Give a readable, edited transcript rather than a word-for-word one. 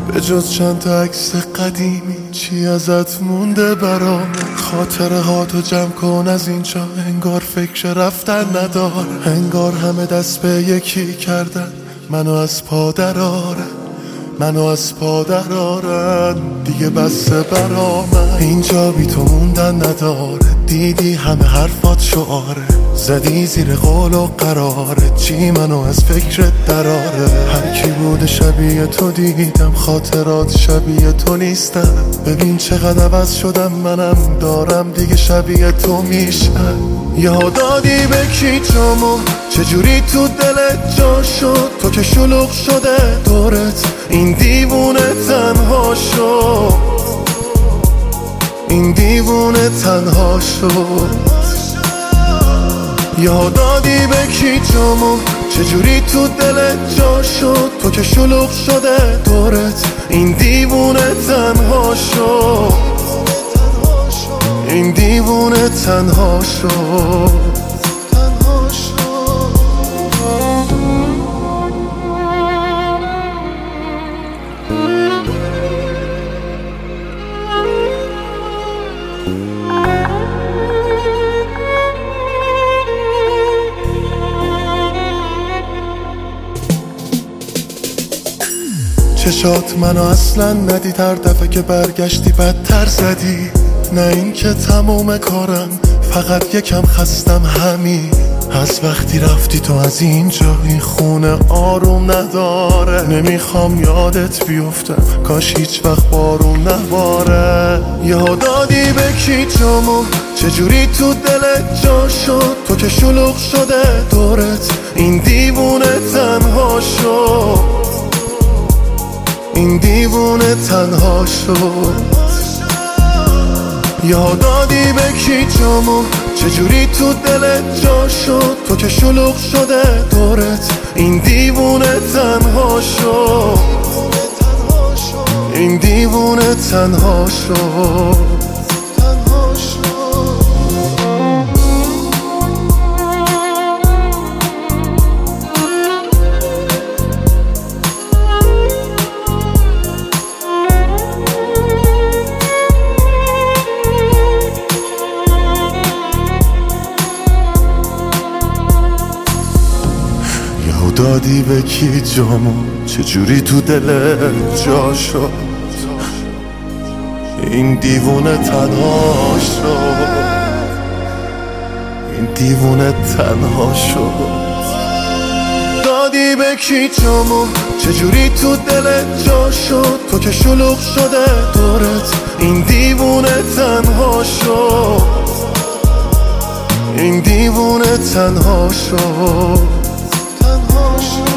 به جز چند تا عکس قدیمی چی ازت مونده برام؟ خاطره ها تو جمع کن از اینجا، انگار فکر رفتن نداره، انگار همه دست به یکی کردن منو از پا درارن، منو از پا درارن. دیگه بسه برامن، اینجا بی تو موندن نداره. دیدی همه حرفات شعاره، زدی زیر قول و قراره، چی منو از فکرت دراره. هر کی بوده شبیه تو دیدم، خاطرات شبیه تو نیستم. ببین چقدر عوض شدم، منم دارم دیگه شبیه تو میشم. یاد دادی به کی جامو، چجوری تو دلت جا شد؟ تو که شلوغ شده دورت، این دیوونه تنها شد، این دیوونه تنها شد. یاد دادی به کی جامو، چجوری تو دلت جا شد؟ تو که شلوغ شده دورت، این دیوونه تنها شد، این دیوونه تنها شد. چشات منو اصلا ندید، هر دفعه که برگشتی بدتر زدی. نه این که تموم کارم، فقط یکم خستم همین. از وقتی رفتی تو از اینجا، این خونه آروم نداره. نمیخوام یادت بیفتم، کاش هیچ وقت بارون نباره. یاد دادی به کی جامو، چجوری تو دلت جا شد؟ تو که شلوغ شده دورت، این دیوونه تنها شد، این دیوونه تنها شد. یاد دادی به کی جامو، چجوری تو دلت جا شد؟ تو که شلوغ شده دورت، این دیوونه تنها شد، این دیوونه تنها شد. دادی به کی جامو، چجوری تو دلت جا شد؟ این دیوونه تنها شد، این دیوونه تنها شد. دادی به کی جامو، چجوری تو دلت جا شد؟ تو که شلوغ شده دورت، این دیوونه تنها شد، این دیوونه تنها شد.